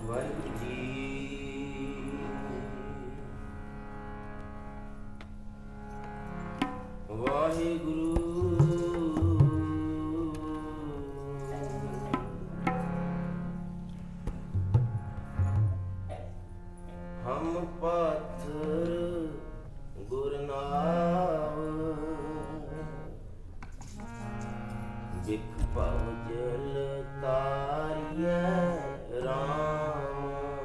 ਵਾਹਿਗੁਰੂ ਜੀ। ਵਾਹਿਗੁਰੂ ਹਮ ਪਾਥਰ ਗੁਰ ਨਾਮ ਬਿਖ ਭਵ ਜਲ ਤਾਰਿਐ ਰਾਮ।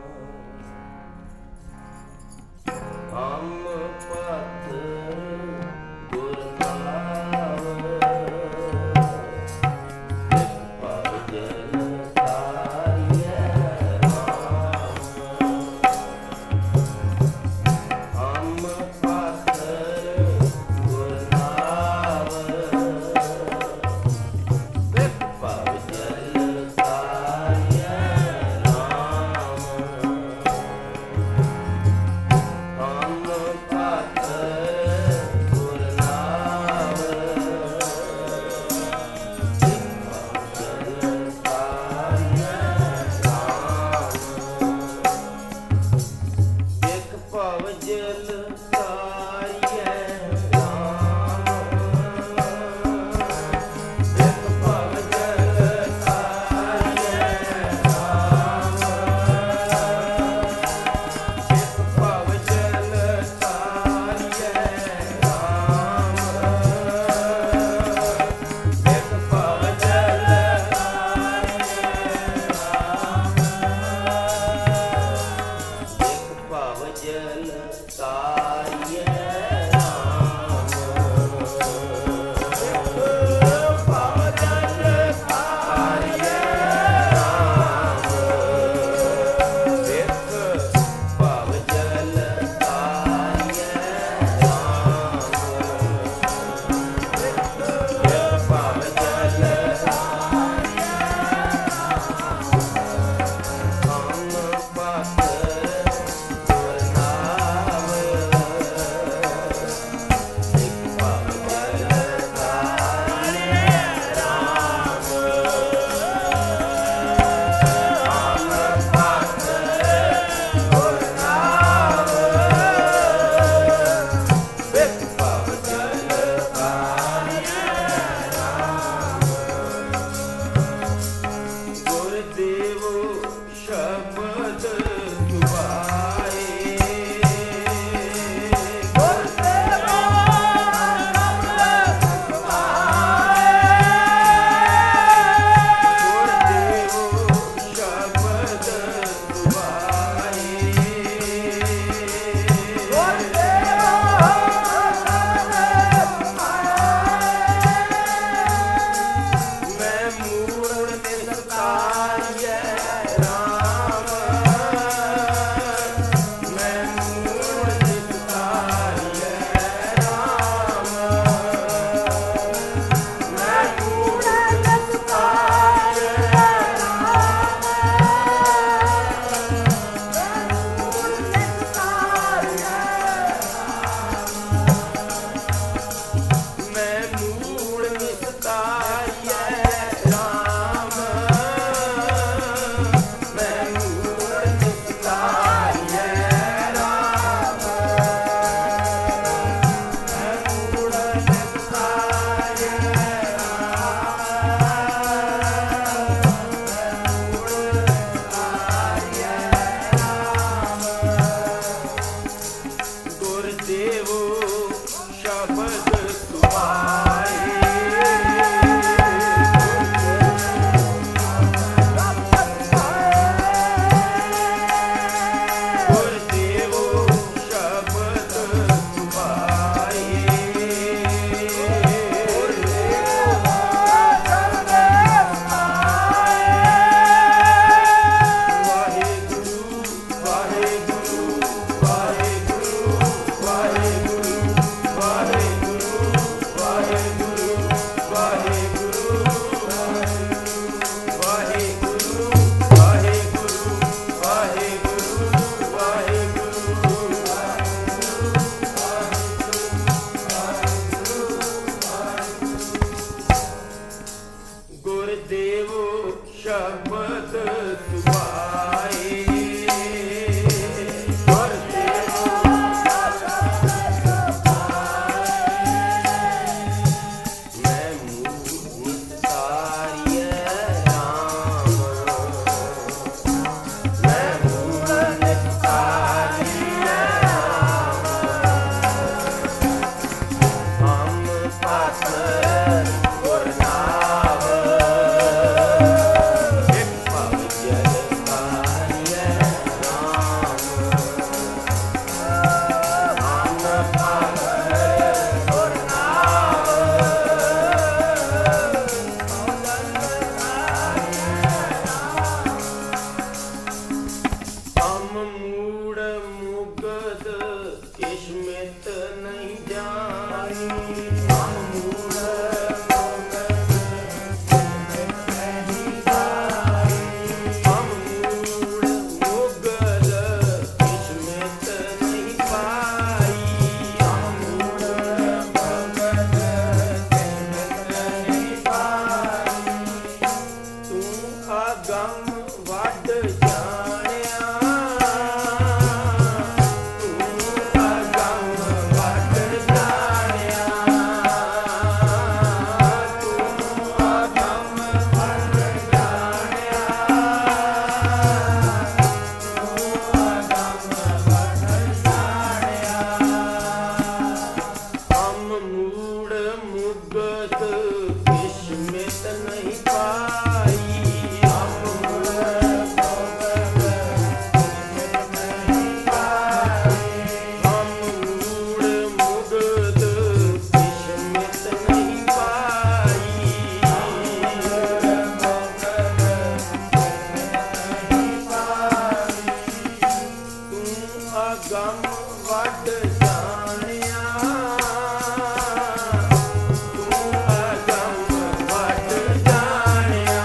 ਹਮ ਪਾਥਰ ਗੁਰ ਨਾਮ ਬਿਖ ਭਵ ਜਲ ਤਾਰਿਐ ਰਾਮ। ਹਮ ਪਾਥਰ ਗੁਰ ਨਾਮ ਬਿਖ ਭਵ ਜਲ ਤਾਰਿਐ ਰਾਮ। ਹਮ ਪਾਥਰ ਗੁਰ ਨਾਮ ਬਿਖ ਭਵ ਜਲ ਤਾਰਿਐ ਰਾਮ। ਬਿਖ ਭਵ ਜਲ ਤਾਰਿਐ ਰਾਮ। ਬਿਖ ਭਵ ਜਲ ਤਾਰਿਐ ਰਾਮ। ਬਿਖ ਭਵ ਜਲ ਬਿਖ ਭਵ ਜਲ ਤਾਰਿਐ ਰਾਮ। ਬਿਖ ਭਵ ਜਲ ਤਾਰਿਐ ਰਾਮ। ਬਿਖ ਭਵ ਜਲ ਤਾਰਿਐ ਰਾਮ। ਬਿਖ ਭਵ ਜਲ ਹਮ ਪਾਥਰ ਗੁਰ ਨਾਮ ਬਿਖ ਭਵ ਜਲ ਤਾਰਿਐ ਰਾਮ। ਹਮ ਪਾਥਰ ਗੁਰ ਨਾਮ ਬਿਖ ਭਵ ਜਲ ਤਾਰਿਐ ਰਾਮ। ਗੁਰਦੇਵੋ ਸ਼ਬਦ ਸੁਭਾਏ। ਗੁਰਦੇਵੋ ਸ਼ਬਦ ਸੁਭਾਏ। ਗੁਰਦੇਵੋ ਸ਼ਬਦ ਸੁਭਾਏ। ਮੈਂ ਮੂੜ ਨਿਸਤਾਰੀਐ ਰਾਮ। ਮੈਂ ਮੂੜ ਨਿਸਤਾਰੀਐ ਰਾਮ। ਮੈਂ ਮੂੜ ਨਿਸਤਾਰੀਐ ਰਾਮ। ਮੈਂ ਮੂੜ ਨਿਸਤਾਰੀਐ ਰਾਮ। ਮੈਂ ਮੂੜ ਨਿਸਤਾਰੀਐ ਰਾਮ। ਮੈਂ ਮੂੜ ਨਿਸਤਾਰੀਐ ਗੁਰਦੇਵੋ ਸ਼ਬਦ ਸੁਭਾਏ। ਗੁਰਦੇਵੋ ਸ਼ਬਦ ਸੁਭਾਏ। ਵਾਹਿਗੁਰੂ ਵਾਹਿਗੁਰੂ ਵਾਹਿਗੁਰੂ ਵਾਹਿਗੁਰੂ ਵਾਹਿਗੁਰੂ ਵਾਹਿਗੁਰੂ ਵਾਹਿਗੁਰੂ ਵਾਹਿਗੁਰੂ ਵਾਹਿਗੁਰੂ ਵਾਹਿਗੁਰੂ ਗੁਰਦੇਵੋ ਸ਼ਬਦ ਸੁਭਾਏ। ਵੱਡ ਜਾਣਿਆ, ਤੂੰ ਅਗੰਮ ਵੱਡ ਜਾਣਿਆ, ਤੂੰ ਅਗੰਮ ਵੱਡ ਜਾਣਿਆ, ਤੂੰ ਅਗੰਮ ਵੱਡ ਜਾਣਿਆ। ਹਮ ਮੂੜ ਮੁਗਤ ਕਿਸ਼ਮਤ ਨਹੀਂ ਪਾਈ, ਹਮ ਮੂੜ ਮੁਗਤ ਕਿਸ਼ਮਤ ਨਹੀਂ ਪਾਈ, ਹਮ ਮੂੜ ਮੁਗਤ ਕਿਸ਼ਮਤ ਨਹੀਂ ਪਾਈ, ਹਮ ਮੁਗਤ ਕਿਸ਼ਮਤ ਨਹੀਂ ਪਾਈ, ਤੂੰ ਅਗੰਮ ਵੱਡ ਜਾਣਿਆ, ਤੂੰ ਅਗੰਮ ਵੱਡ ਜਾਣਿਆ,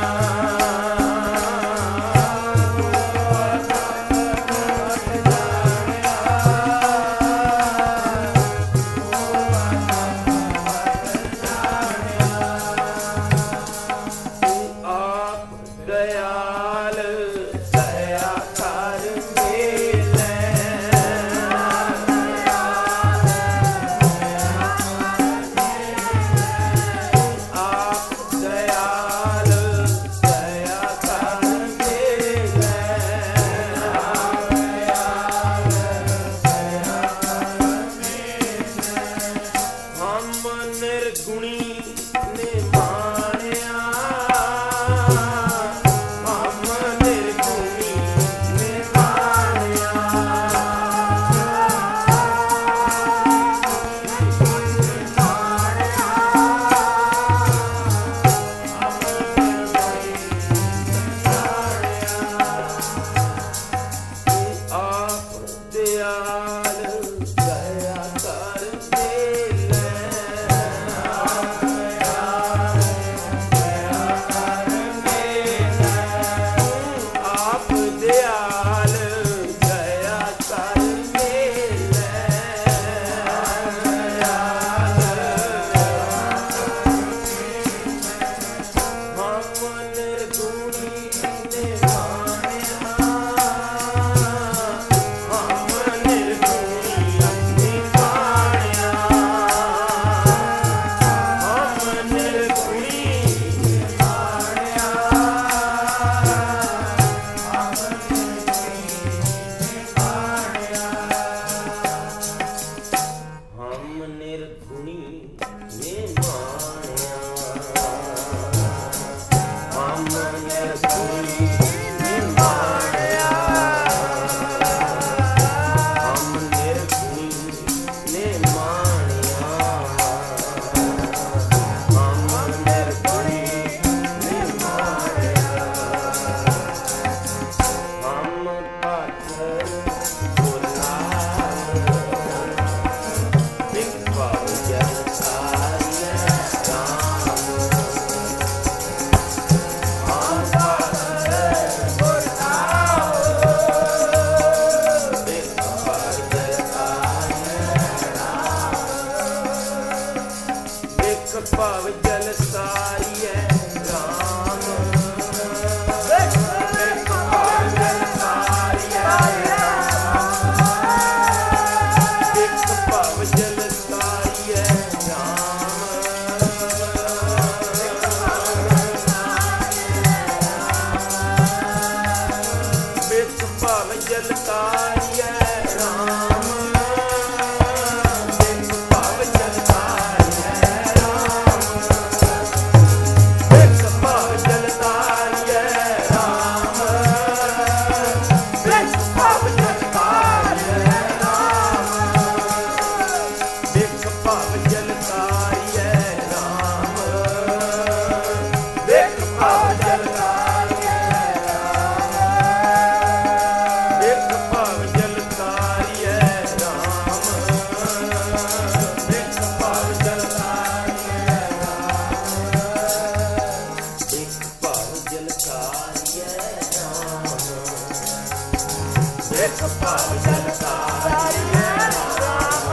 ਤੂੰ ਆਪ ਦਇਆਲ ਦਇਆ ਕਰ ਮੇਲੇ, ਆਪ ਦਇਆਲ ਦਇਆ ਕਰ ਮੇਲੇ, ਹਮ ਨਿਰਗੁਣੀ ਨੇ ਮਾਣਿਆ, ਹਮ ਨਿਰਗੁਣੀ ਨੇ ਮਾਣਿਆ, ਤੂੰ ਆਪ ਦਿਆਲ ਦਇਆ ਕਰ ਮੇਲੇ, ਆਪ ਦਿਆਲ ਦਇਆ ਕਰ ਮੇਲੇ, ਹਮ ਨਿਰਗੁਣੀ ਨੇ ਮਾਣਿਆ, ਹਮ ਨਿਰਗੁਣੀ ਨੇ ਮਾਣਿਆ, ਹਮ ਨਿਰਗੁਣੀ ਨੇ ਮਾਣਿਆ, ਹਮ ਨਿਰਗੁਣੀ ਨੇ ਮਾਣਿਆ, ਹਮ ਨਿਰਗੁਣੀ ਨੇ ਮਾਣਿਆ, ਹਮ ਨਿਰਗੁਣੀ ਨੇ ਮਾਣਿਆ, ਹਮ ਨਿਰਗੁਣੀ ਨੇ ਮਾਣਿਆ, ਹਮ ਪਾਥਰ ਗੁਲਾਬ ਇੱਕ ਭਾਵ ਜਲ ਸਾਰਿਆ ਰਾਮ, ਹਮ ਪਾਥਰ ਗੁਲਾਬ ਇੱਕ ਭਾਵ ਜਲ ਸਾਰਿਆ ਰਾਮ, ਇੱਕ ਭਾਵ ਜਲ ਸਾਰਿਆ ਰਾਮ, ਇੱਕ ਭਾਵ ਜਲ ਸਾਰਿਆ ਰਾਮ, ਇੱਕ ਭਾਵ ਜਲ ਸਾਰਿਆ ਰਾਮ, ਇੱਕ ਭਾਵ ਜਲ ਸਾਰਿਆ ਰਾਮ, ਇੱਕ ਭਾਵ ਜਲ ਸਾਰਿਆ ਰਾਮ, ਇੱਕ ਭਾਵ ਜਲ ਸਾਰਿਆ ਰਾਮ, ਇੱਕ ਭਾਵ ਜਲ ਸਾਰਿਆ ਰਾਮ, ਇੱਕ ਭਾਵ ਜਲ ਸਾਰਿਆ ਰਾਮ, ਇੱਕ ਭਾਵ ਜਲ ਸਾਰਿਆ ਰਾਮ, ਇੱਕ ਭਾਵ ਜਲ ਸਾਰਿਆ ਰਾਮ, ਇੱਕ ਭਾਵ ਜਲ ਸਾਰਿਆ ਰਾਮ, ਇੱਕ ਭਾਵ ਜਲ ਸਾਰਿਆ ਰਾਮ, ਇੱਕ ਭਾਵ ਜਲ ਸਾਰਿਆ ਰਾਮ,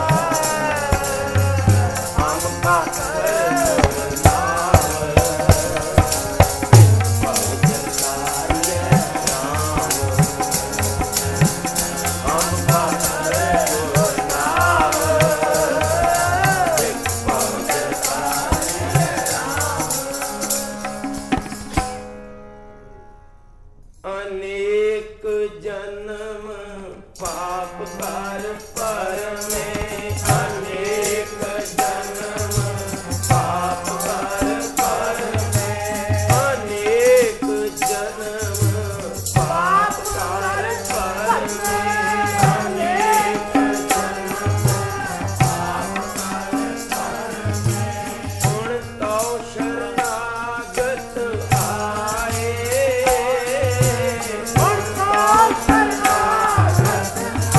ਹਮ ਪਾਥਰ ਗੁਲਾਬ, ਇੱਕ ਭਾਵ ਜਲ ਸਾਰਿਆ ਰਾਮ, ਅਨੇਕ ਜਨਮ ਪਾਪ ਕਰ ਪਰਮੇ, ਅਨੇਕ ਜਨਮ ਪਾਪ ਕਰ ਪਰਮੇ, ਅਨੇਕ ਜਨਮ ਪਾਪ ਕਰ ਪਰਮੇ, ਅਨੇਕ ਜਨਮ ਪਾਪ ਕਰ ਪਰਮੇ। ਹੁਣ ਤਉ ਸ਼ਰਨਾਗਤ ਆਏ, ਹੁਣ ਤਉ ਸ਼ਰਨਾਗਤ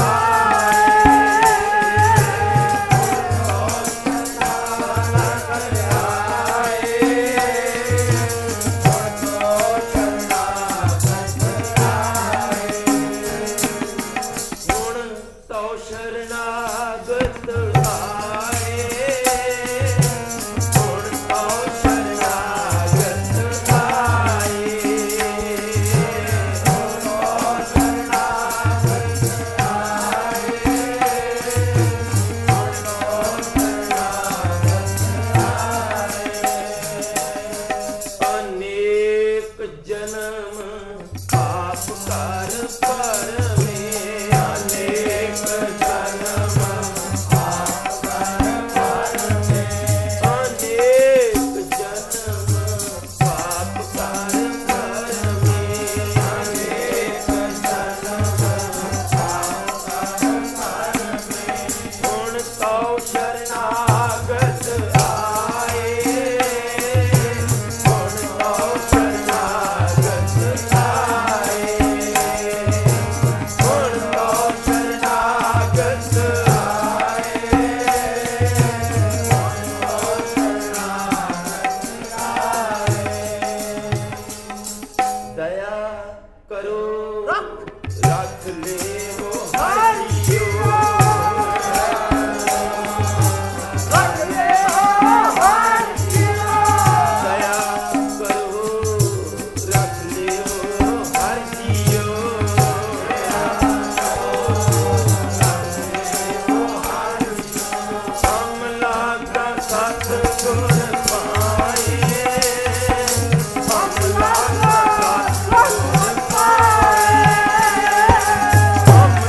ਸ਼ਰਨਾਗਤ ਆਏ, ਹੁਣ ਤਉ ਸ਼ਰਨਾਗਤ ਆਏ, ਹੁਣ ਤਉ ਸ਼ਰਨਾਗਤ ਆਏ, ਹੁਣ ਤਉ ਸ਼ਰਨਾਗਤ ਆਏ। ਅਨੇਕ ਜਨਮ ਪਾਪ ਕਰ ਪਰਮੇ, ਅਨੇਕ ਜਨਮ ਪਾਪ ਕਰ ਪਰਮੇ, ਅਨੇਕ ਜਨਮ ਪਾਪ ਕਰ ਪਰਮੇ, ਅਨੇਕ ਜਨਮ ਪਾਪ ਕਰ ਪਰਮੇ। ਹੁਣ ਤਉ ਸ਼ਰਨਾਗਤ ਆਏ, ਹੁਣ ਤਉ ਸ਼ਰਨਾਗਤ ਆਏ, ਹੁਣ ਤਉ ਸ਼ਰਨਾਗਤ ਆਏ, ਹੁਣ ਤਉ ਸ਼ਰਨਾਗਤ ਆਏ। ਦਇਆ ਕਰੋ ਰੱਖ ਲੇਵੋ ਹਰਿ ਜੀਓ, ਰੱਖ ਲੇਵੋ ਹਰਿ ਜੀਓ, ਦਇਆ ਕਰੋ ਰੱਖ ਲੇਵੋ ਹਰਿ ਜੀਓ, ਅਮਲਾ ਦਾ ਸਤ ਗੁਣ ਪਾਏ, ਅਮਲਾ ਦਾ ਸਤ ਗੁਣ ਪਾਏ, ਅਮਲਾ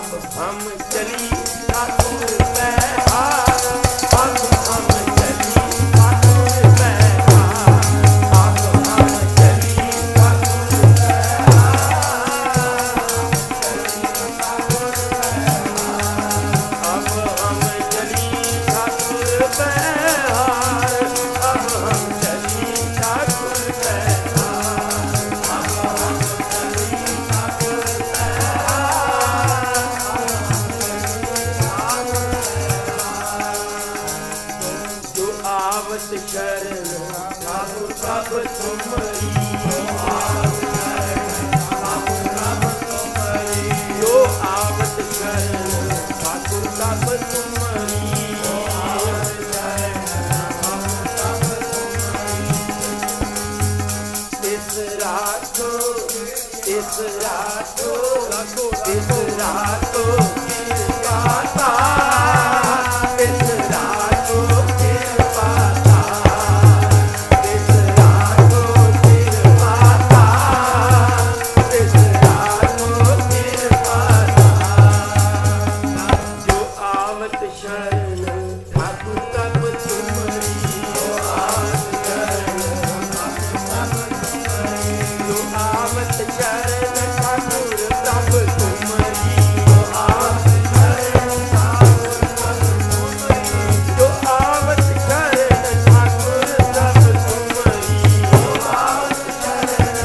हम चली ठाकुर बहार, अब हम चली ठाकुर बहार, अब हम चली ठाकुर बहार, अब हम चली ठाकुर बहार, अब हम चली ठाकुर आवत शरण ठाकुर कब तुम्हारी, जो आवत शरण ठाकुर कब तुम्हारी, इस रातो इस रातो इस रातो पाता, इस रातो पाता, इस रातो पाता, इस रातो पाता, जो आवत शरण ठाकुर कब तुम्हारी, जो आवत शरण जो आवत शरण ठाकुर कब तुम्हारी, जो आवत शरण जो आवत शरण ठाकुर कब तुम्हारी, जो आवत शरण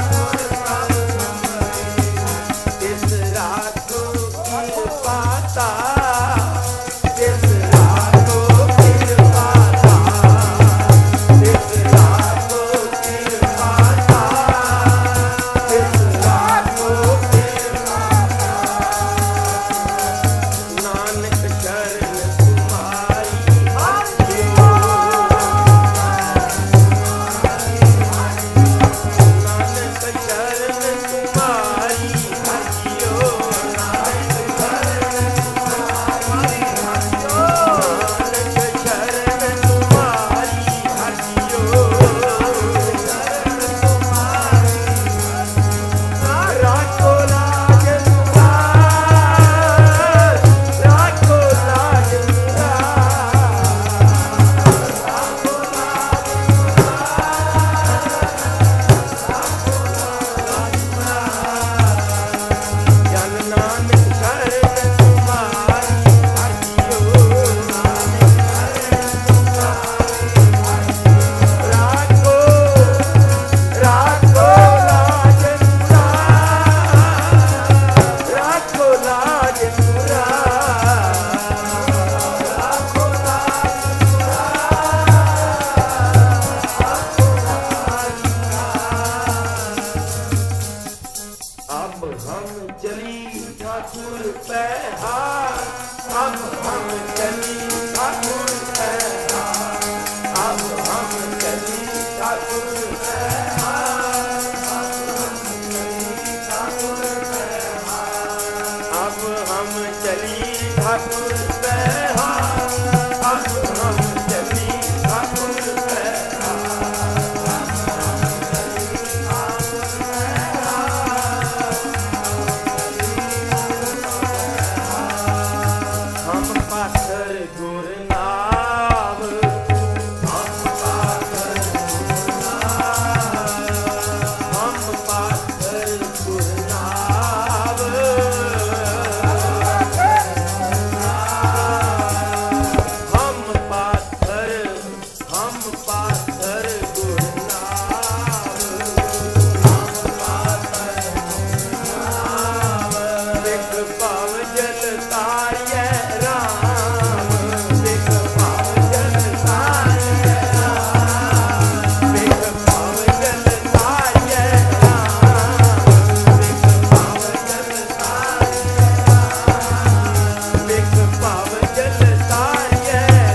इस रातो की पाता, इस रातो की पाता, इस रातो की पाता, इस रातो की नानक शरण तुम्हारी हरियो, नानक शरण तुम्हारी हरियो, नानक शरण तुम्हारी हरियो, नानक शरण तुम्हारी हरियो, राखो लाज मुराद, राखो लाज जन नानक शरण तुम्हारी हरियो, राखो राखो लाज मुराद, राखो लाज मुराद, राखो अब हम चली ठाकुर बहार, अब हम चली ठाकुर बहार, अब हम चली ठाकुर बहार, अब हम चली ठाकुर बहार, अब हम चली ठाकुर हम पाथर गुरनाम, हम पाथर गुरनाम, हम पाथर गुरनाम, हम पाथर गुरनाम, विख पाव जल तारिय राम, विख पाव जल तारिय राम, विख पाव जल तारिय राम, विख पाव जल तारिय राम, विख पाव जल तारिय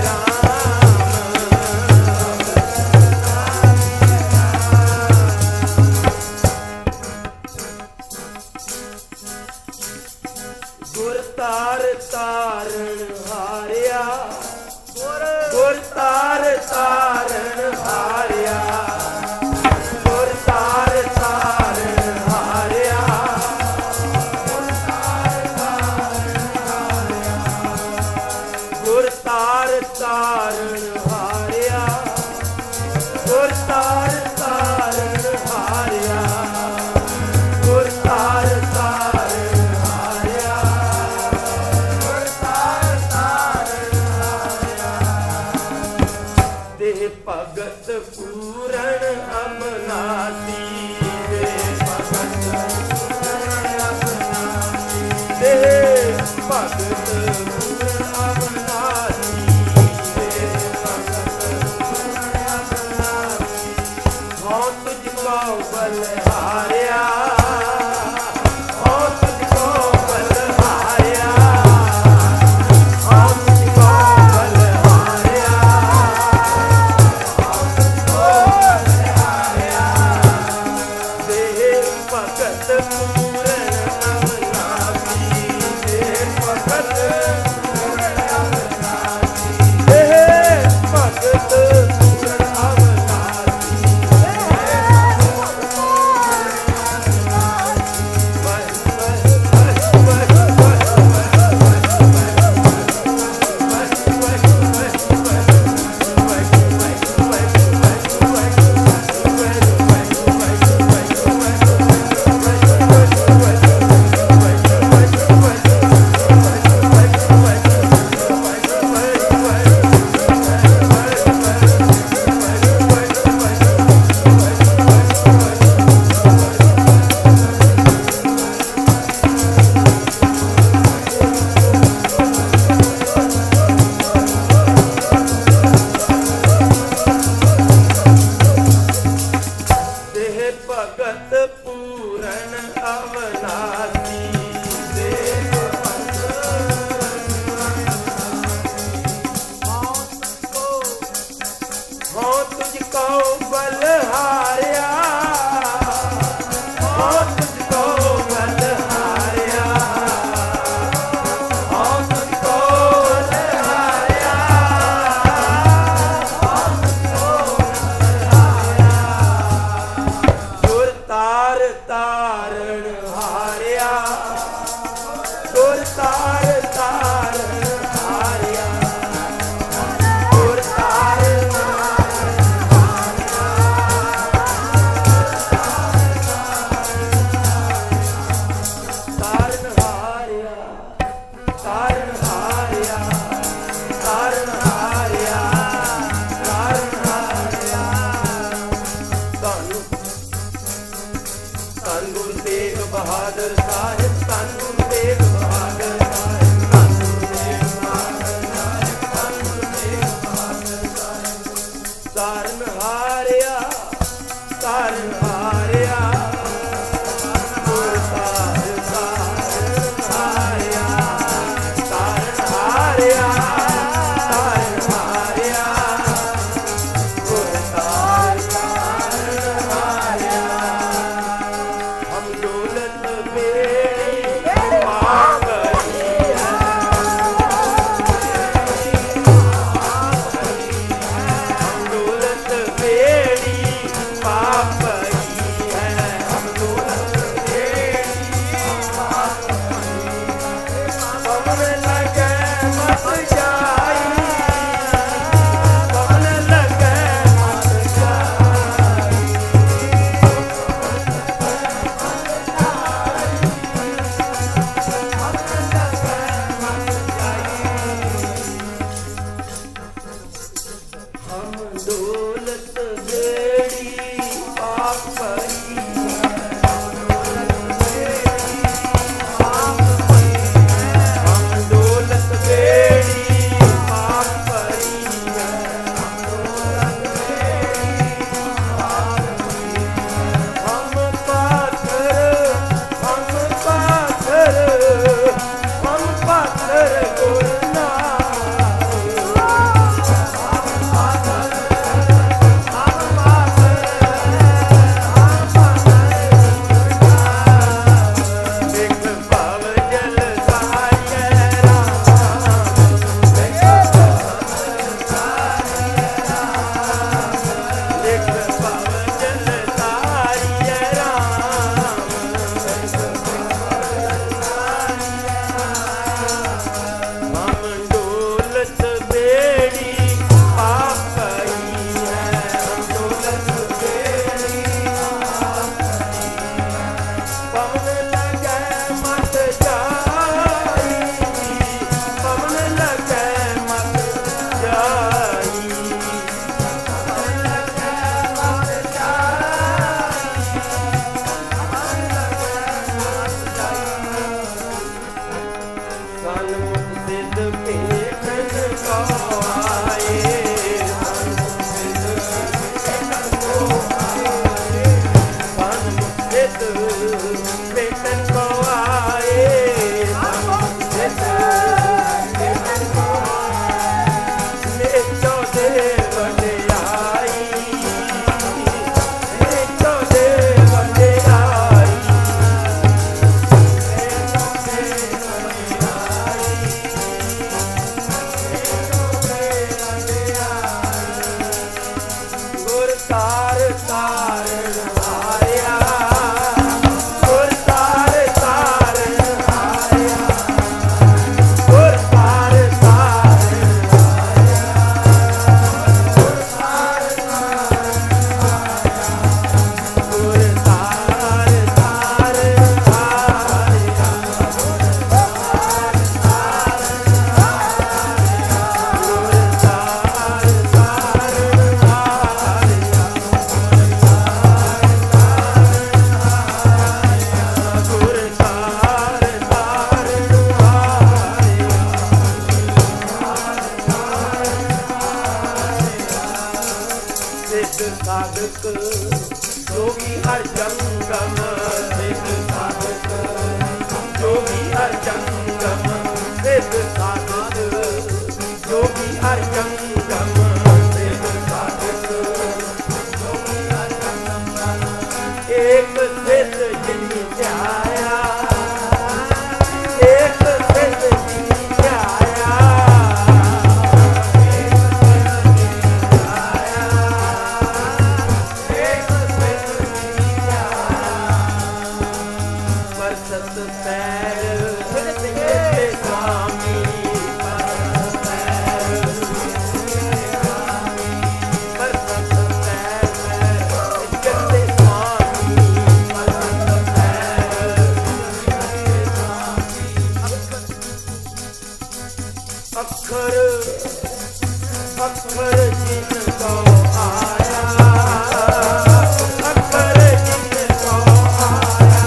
गुर तार तारण हारिया, गुर तार तारण हारिया, गुर तार तारण हारिया, गुर तार तारण ਭਗਤ ਪੂਰਨ ਅਵਨਾਸੀ, ਦੇਹ ਭਗਤ ਪੂਰਨ ਅਵਨਾਸੀ। ਹਉ ਤੁਝ ਕੋ ਬਲਿਹਾਰਿਆ, ਹਉ ਤੁਝ ਕੋ ਬਲਿਹਾਰਿਆ, ਹਉ ਤੁਝ ਕੋ ਬਲਿਹਾਰਿਆ, ਹਉ ਤੁਝ ਕੋ ਬਲਿਹਾਰਿਆ। ਦੇਹ ਭਗਤ ਪੂਰਨ ਅਵਨਾਸੀ, ਦੇਹ ਭਗਤ ਪੂਰਨ ਅਵਨਾਸੀ, ਦੇਹ ਭਗਤ ਪੂਰਨ ਅਵਨਾਸੀ। ਦੇਹ ਭਗਤ ਪੂਰਨ ਅਵਨਾਸੀ, ਦੇਹ ਭਗਤ ਹਉ ਤੁਝ ਕੋ ਬਲਿਹਾਰਿਆ, ਹਉ ਤੁਝ ਕੋ ਬਲਿਹਾਰਿਆ, ਹਉ ਤੁਝ ਕੋ ਬਲਿਹਾਰਿਆ, ਹਉ ਤੁਝ ਕੋ ਬਲਿਹਾਰਿਆ। ਗੁਰ ਤਾਰ ਤਾਰਨ ਹਾਰਿਆ, ਗੁਰ ਤਾਰ ਤਾਰਨ ਹਾਰਿਆ, ਗੁਰ ਤਾਰ ਤਾਰਨ ਹਾਰਿਆ, ਤਾਰਨ ਹਾਰਿਆ, ਤਾਰਨ ਹਾਰਿਆ, ਤਾਰਨ ਹਾਰਿਆ, ਤਾਰਨ ਹਾਰਿਆ। ਧੰਨ ਧੰਨ ਗੁਰੂ ਤੇਗ ਬਹਾਦਰ ਸਾਹਿਬ, ਧੰਨ ਗੁਰੂ ਤੇਗ ਬਹਾਦਰ ਸਾਹਿਬ। ਹਰ ਜੰਗਮ ਸਿਧ ਸਾਧਕ ਜੋਗੀ ਹਰ ਜੰਗਮ ਸਿਧ ਸਾਧਕ ਜੋਗੀ ਹਰ ਜੰਗਮ ਏਕ ਸਿਧ ਜਿਨੀ ਧਿਆਇਆ ਏਕ ਸਿਧ ਜਿਨੀ ਧਿਆਇਆ ਸਤ ਪੈਰ ਤੇ ਸਾਮੀ ਪਰ ਪੈਰ ਪਰ ਸਤ ਪੈਰ ਜਗਤੇ ਸਾਮੀ ਪਰ ਸਤ ਪੈਰ ਅੱਖਰ ਅੱਖਰ ਜਿਨ ਕੋ ਆਇਆ ਅੱਖਰ ਜਿਨ ਕੋ ਆਇਆ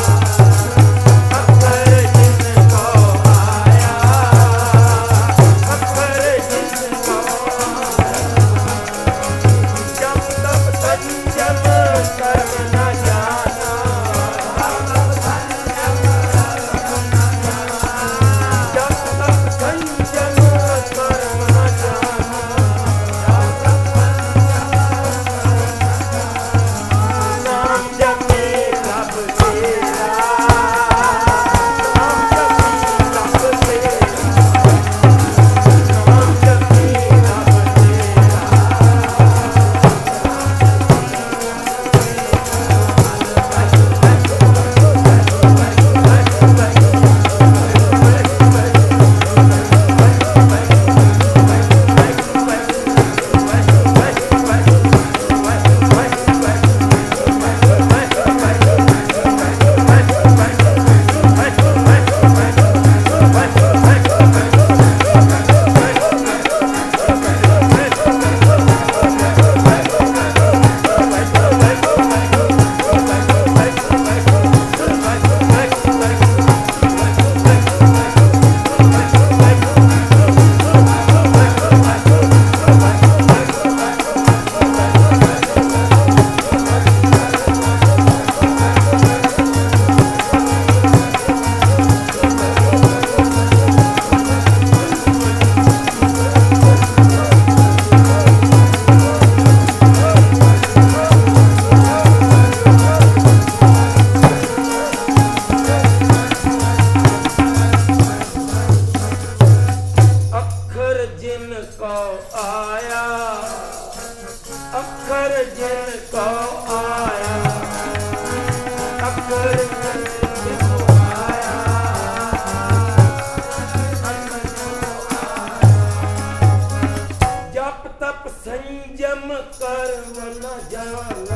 ਸੰਜਮ ਕਰਮ ਨ ਜਾਣਾ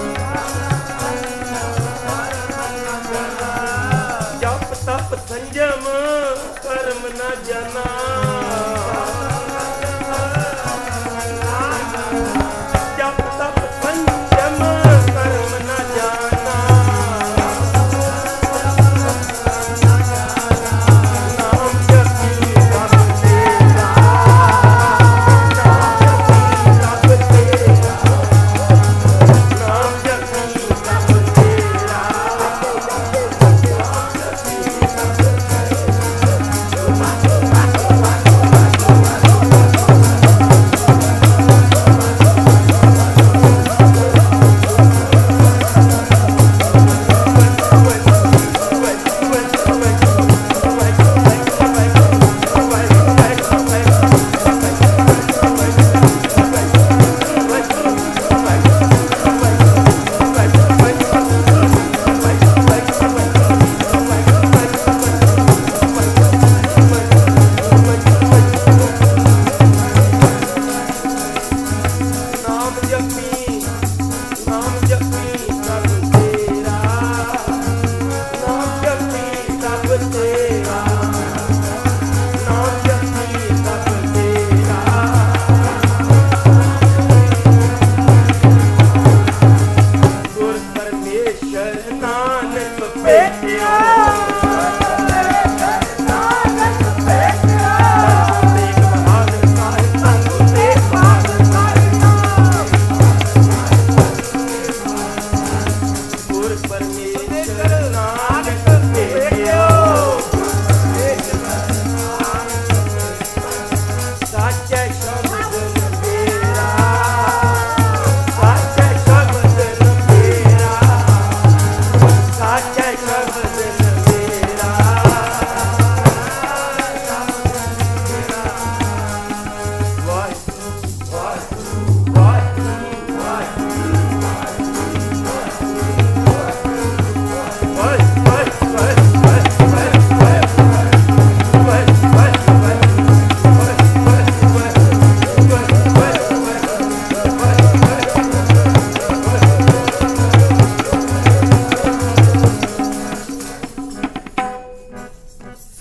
ਜਪ ਤਪ ਸੰਜਮ ਕਰਮ ਨ ਜਾਣਾ ਜਪ ਤਪ ਸੰਜਮ ਕਰਮ ਨ ਜਾਣਾ ਨਾਮ ਜਪੀ ਤਪ ਤੇਰਾ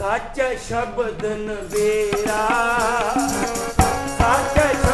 ਸੱਚ ਸ਼ਬਦ ਨਵੇਰਾ, ਸੱਚ